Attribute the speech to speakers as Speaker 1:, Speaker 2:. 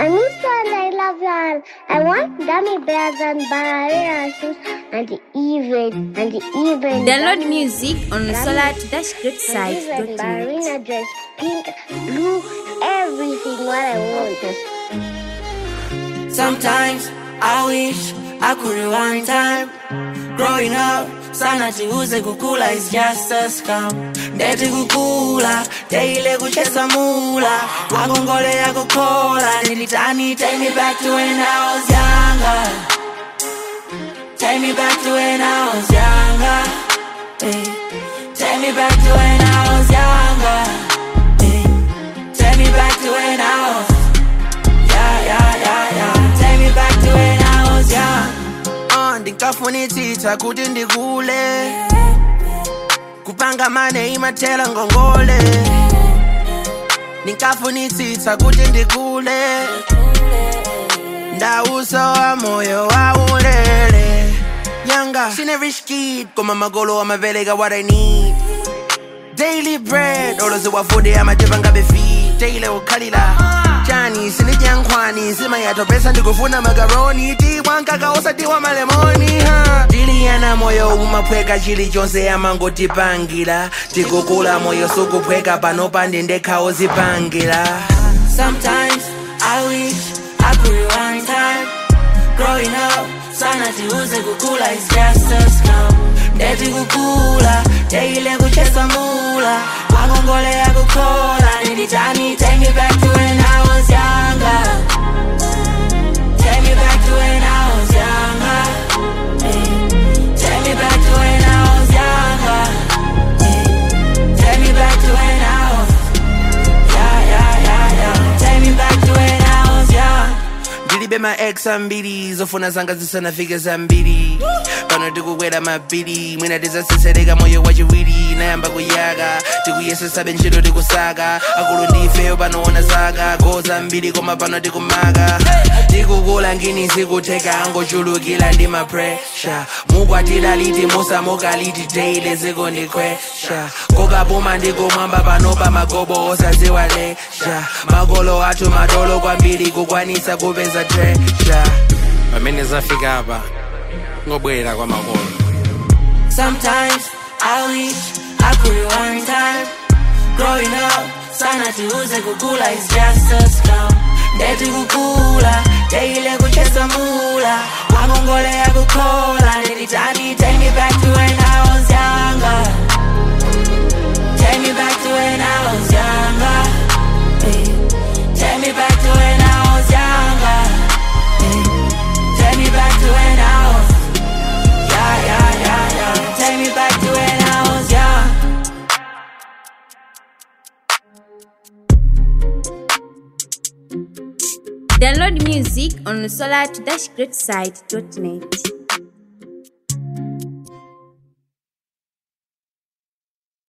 Speaker 1: Anissa and I love you all. I want gummy bears and ballerina shoes and the even
Speaker 2: Download music on solar-greatside.net.
Speaker 1: Ballerina dress, pink, blue, everything what I want.
Speaker 3: Sometimes I wish I could rewind time. Growing up, sana tiuze kukula is just a scam. Ndeti kukula, teile kuchesa mula. Wagongole ya kukola, nilitani take me back to when I was younger. Take me back to when I was younger. Hey. Take me back to when I was younger. Hey. Take me back to when I was. Yeah. Take me back to when I was young. Ndikafunitsitsa kuti ndikule kupanga mane imatela ngongole. Ndikafunitsitsa kuti ndikule ndausowa moyo waulele. Younger, seen a rich kid koma magolo amavelega what I need. Daily bread oloze wafude amatevanga befi daily ukhalila chani sinidyankhwani sima yatopesa ndikufuna makaroni tiwankaka osatiwa malemoni ha tiliyana moyo umaphweka chilichonse amangotipangira tikukula moyo sukuphweka panopa ndendekha ozipangira. Sometimes I wish I could rewind time. Growing up sana tiuze kukula is just a scam. Ndeti kukula teile kuchesa mula. Wagongole ya kukola nilitani take me back to when I was younger. Take me back to when I was younger. Hey. Take me back to when I was younger. Hey. Take me back to when I was. Yeah. Take me back to when I was young. Ndilibe ma ex ambiri zofuna zanga zisanafike zambiri. Pano tikukwera mapiri mwina tizasesereka moyo wachiwiri nayamba kuyaga tikuyesesa benchito tikusaka akulu ndifeyo panoona zaka goza mbiri koma pano tikumaka tikukula ngini zikutheka angochulukila ndi mapresha mukwatira liti musamoka liti teile ziko ndikwesha kokapuma ndikumwamba panopa magobo osaziwalesha magolo athu madolo kwambiri kukwanisa kupeza tresha pamene zafika apa ngobwera kwa makolo. Sometimes I wish I could rewind time. Growing up sana tiuze kukula is just a scam. Ndeti kukula teile kuchesa mula. Wagongole ya kukola nilitani take me back to when I was younger. Take me back to when I was younger. Hey. Take me back to when I was younger. Hey. Take me back to when I was. Yeah. Take me back to when I was young.
Speaker 2: Download music on solar-greatside.net.